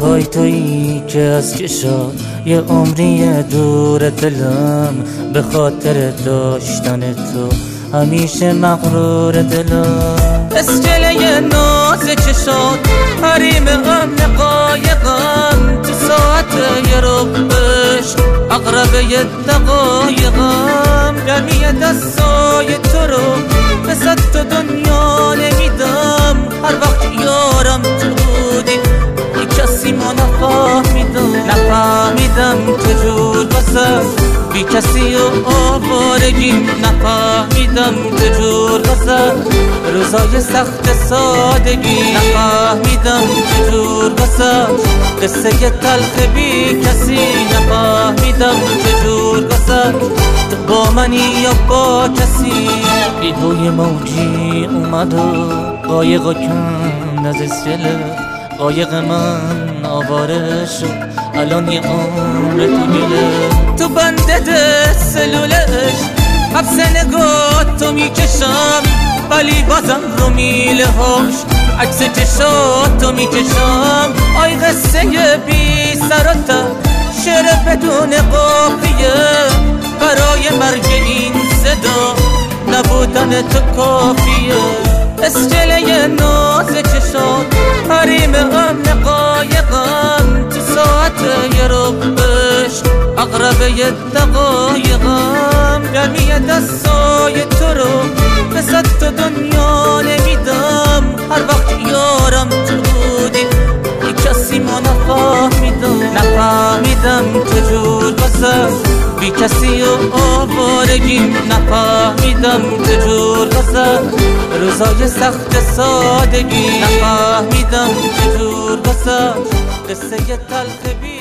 وای تویی که از چشات یه عمری دور دلم، به خاطر داشتن تو همیشه مغرور دلم. اسکله ناز چشات حریم غم قایقم، تو ساعت یه ربش اقربه یه دقایقم. گرمی دستای تو رو به صد تا دنیا نمیدم، هر وقت یارم تو بودی ای کسی ما نفهمیدم چجور بسم بی کسی و آوارگیم، نفهمیدم چجور بسم روزای سخت سادگی، نفهمیدم چجور بسم قصه تلخ بی کسی، نفهمیدم چجور بسم تو با منی یا با کسی. بیدوی موجی اومد و قایق کند از اسکله، قایق من آواره شد الان یه عمر تو گله. تو بنده سلولش حبس نگاه تو میکشم، ولی بازم رو میله هاش عکس چشات تو میکشم. آی قصه بی سر و ته شعر بدون قافیه، برای مرگ این صدا نبودن تو کافیه. اسکله ناز چشات حریم غم قایقم، تو ساعت یه ربش اقربه یه دقایقم. گرمی دستای تو رو به صد تا دنیا نمیدم، هر وقت یارم تو بودی ای کسی ما نفهمیدم چجور بسم بی کسی و آوارگیم، نفهمیدم چجور بسم روزای سخت سادگی، نفهمیدم چجور بسم قصه تلخ بی